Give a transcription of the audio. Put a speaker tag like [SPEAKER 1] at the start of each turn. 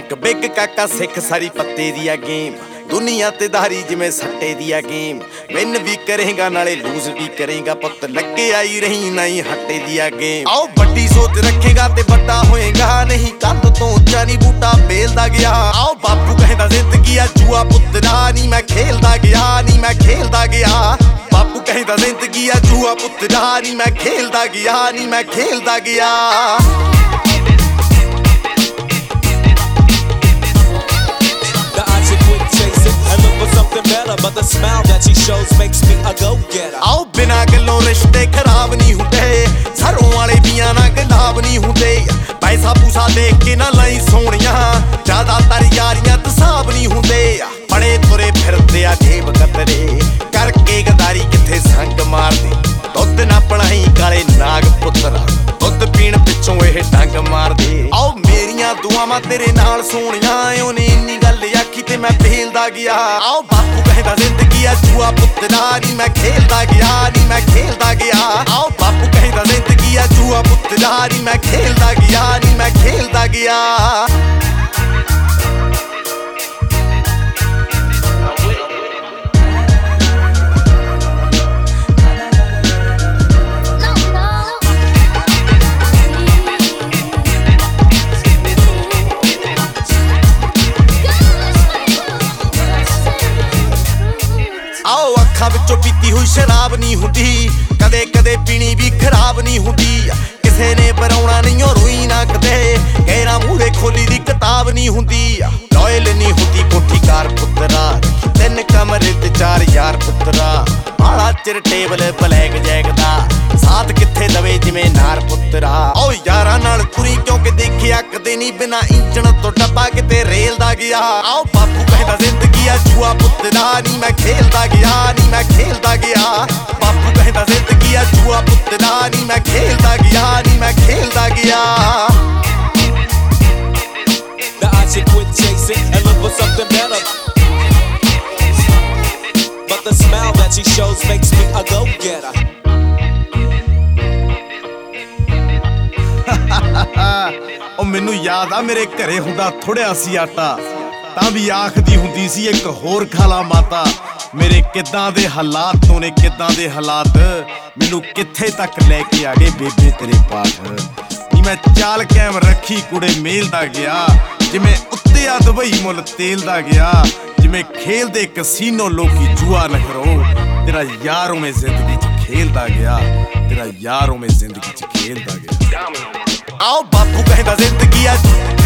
[SPEAKER 1] ਇੱਕ ਬਿੱਗ ਕਾਕਾ ਸਿੱਖ ਸਾਰੀ ਪੱਤੇ ਦੀ ਆ ਗੇਮ ਦੁਨੀਆ ਤੇ ਧਾਰੀ ਜਿਵੇਂ ਸੱਟੇ ਦੀ ਆ ਗੇਮ ਵਿਨ ਵੀ ਕਰੇਗਾ ਨਾਲੇ ਲੂਜ਼ ਵੀ ਕਰੇਗਾ ਪੁੱਤ ਲੱਗੇ ਆਈ ਰਹੀ ਨਹੀਂ ਹੱਟੇ ਦੀ ਆ ਗੇਮ ਆਓ ਵੱਡੀ ਸੋਚ ਰੱਖੇਗਾ ਤੇ ਵੱਡਾ ਹੋਏਗਾ ਨਹੀਂ ਕੰਧ ਤੋਂ ਉੱਚਾ ਨਹੀਂ ਬੂਟਾ ਬੇਲਦਾ ਗਿਆ ਆਓ ਬਾਪੂ ਕਹਿੰਦਾ ਜ਼ਿੰਦਗੀ ਆ ਜੂਆ ਪੁੱਤਰਾ ਨਹੀਂ ਮੈਂ ਖੇਲਦਾ ਗਿਆ ਨਹੀਂ ਮੈਂ ਖੇਲਦਾ ਗਿਆ ਬਾਪੂ ਕਹਿੰਦਾ ਜ਼ਿੰਦਗੀ ਆ ਜੂਆ ਪੁੱਤਰਾ ਨਹੀਂ ਮੈਂ ਖੇਲਦਾ ਗਿਆ ਨਹੀਂ ਮੈਂ ਖੇਲਦਾ ਗਿਆ
[SPEAKER 2] But the smile that she shows makes me a go-getter.
[SPEAKER 1] ਆਓ ਬਿਨਾ ਗੱਲੋਂ ਰਿਸ਼ਤੇ ਖਰਾਬ ਨਹੀਂ ਹੁੰਦੇ ਸਰੋਂ ਵਾਲੇ ਵੀਆਂ ਨਾਲ ਗਲਾਬ ਨਹੀਂ ਹੁੰਦੇ ਪੈਸਾ ਪੂਸਾ ਦੇਖ ਕੇ ਨਾ ਲਈ ਸੋਹਣੀਆਂ ਜ਼ਿਆਦਾਤਰ ਯਾਰੀਆਂ ਤਸਾਬ ਨਹੀਂ ਹੁੰਦੇ ਬੜੇ ਤੁਰੇ ਫਿਰਦੇ ਆ ਜੇਬ ਕਤਰੇ ਕਰਕੇ ਗਦਾਰੀ ਕਿੱਥੇ ਸੰਗ ਮਾਰਦੇ ਦੁੱਧ ਨਾ ਪਣਾਈ ਕਾਲੇ ਨਾਗ ਪੁੱਤਰਾ ਦੁੱਧ ਪੀਣ ਪਿੱਛੋਂ ਇਹ ਡੰਗ ਮਾਰਦੇ ਆਓ ਮੇਰੀਆਂ ਦੁਆਵਾਂ ਤੇਰੇ ਨਾਲ ਸੋਹਣੀਆਂ ਉਹਨੇ ਇੰਨੀ ਗੱਲ ਆਖੀ ਤੇ ਮੈਂ ਫੇਲਦਾ ਗਿਆ ਆਓ ਬਾਪੂ ਕਹਿੰਦਾ ਜ਼ਿੰਦਗੀ ਆ ਜੂਆ ਪੁੱਤਰਾ ਨਹੀਂ ਮੈਂ ਖੇਲਦਾ ਗਿਆ ਨਹੀਂ ਮੈਂ ਖੇਲਦਾ ਗਿਆ ਆਓ ਬਾਪੂ ਕਹਿੰਦਾ ਜ਼ਿੰਦਗੀ ਆ ਜੂਆ ਪੁੱਤਰਾ ਨਹੀਂ ਮੈਂ ਖੇਲਦਾ ਗਿਆ ਨਹੀਂ ਮੈਂ ਖੇਲਦਾ ਗਿਆ ਆਓ ਅੱਖਾਂ ਵਿੱਚੋਂ ਪੀਤੀ ਹੋਈ ਸ਼ਰਾਬ ਨਹੀਂ ਹੁੰਦੀ ਕਦੇ ਕਦੇ ਪੀਣੀ ਵੀ ਖਰਾਬ ਨਹੀਂ ਹੁੰਦੀ ਕਿਸੇ ਨੇ ਪਰਾਉਣਾ ਨਹੀਂ ਉਹ ਰੋਈ ਨਾ ਕਦੇ ਗੈਰਾਂ ਮੂਹਰੇ ਖੋਲੀ ਦੀ ਕਿਤਾਬ ਨਹੀਂ ਹੁੰਦੀ ਲੋਇਲ ਨਹੀਂ ਹੁੰਦੀ ਕੋਠੀ ਕਾਰ ਪੁੱਤਰਾ ਤਿੰਨ ਕਮਰੇ ਤੇ ਚਾਰ ਯਾਰ ਪੁੱਤਰਾ ਬਾਲਾ ਚਿਰ ਟੇਬਲ ਬਲੈਕ ਜੈਗਦਾ ਸਾਥ ਕਿੱਥੇ ਦਵੇ ਜਿਵੇਂ ਨਾਰ ਪੁੱਤਰਾ ਓ ਯਾਰਾਂ ਨਾਲ ਤੁਰੀ ਕਿਉਂਕਿ ਦੇਖਿਆ ਕਦੇ ਨਹੀਂ ਬਿਨਾ ਇੰਜਣ ਤੋਂ ਡੱਬਾ ਕਿਤੇ ਰੇਲ ਦਾ ਗਿਆ ਆਓ ਬਾਪੂ ਕਹਿੰਦਾ ਜ਼ਿੰਦਗੀ ਆ ਜੂਆ ਪੁੱਤਰਾ ਨਹੀਂ ਮੈਂ ਖੇਲਦਾ ਗਿਆ ਨਹੀਂ ਮੈਂ ਖੇਲਦਾ ਗਿਆ ਬਾਪੂ ਕਹਿੰਦਾ ਜ਼ਿੰਦਗੀ ਆ ਜੂਆ ਪੁੱਤਰਾ ਨਹੀਂ ਮੈਂ ਖੇਲਦਾ ਗਿਆ ਨਹੀਂ ਮੈਂ ਖੇਲਦਾ ਗਿਆ
[SPEAKER 2] Now I should quit chasing and look for something better. But the smile that she shows makes me a go-getter.
[SPEAKER 1] ਉਹ ਮੈਨੂੰ ਯਾਦ ਆ ਮੇਰੇ ਘਰੇ ਹੁੰਦਾ ਥੋੜਿਆ ਸੀ ਆਟਾ ਤਾਂ ਵੀ ਆਖਦੀ ਹੁੰਦੀ ਸੀ ਇੱਕ ਹੋਰ ਖਾਲਾ ਮਾਤਾ ਮੇਰੇ ਕਿੱਦਾਂ ਦੇ ਹਾਲਾਤ ਤੋਂ ਨੇ ਕਿੱਦਾਂ ਦੇ ਹਾਲਾਤ ਮੈਨੂੰ ਕਿੱਥੇ ਤੱਕ ਲੈ ਕੇ ਆ ਗਏ ਬੇਬੇ ਤੇਰੇ ਪਾਠ ਨੀ ਮੈਂ ਚਾਲ ਕਾਇਮ ਰੱਖੀ ਕੁੜੇ ਮੇਲਦਾ ਗਿਆ ਜਿਵੇਂ ਉੱਤੇ ਆ ਦੁਬਈ ਮੁੱਲ ਤੇਲ ਦਾ ਗਿਆ ਜਿਵੇਂ ਖੇਲਦੇ ਕਸੀਨੋ ਲੋਕੀ ਜੂਆ ਨਾ ਕਰੋ ਤੇਰਾ ਯਾਰ ਉਵੇਂ ਜ਼ਿੰਦਗੀ 'ਚ ਖੇਲਦਾ ਗਿਆ ਤੇਰਾ ਯਾਰ ਉਵੇਂ ਜ਼ਿੰਦਗੀ 'ਚ ਖੇਲਦਾ ਗਿਆ ਆਓ ਬਾਪੂ ਕਹਿੰਦਾ ਜ਼ਿੰਦਗੀ ਆ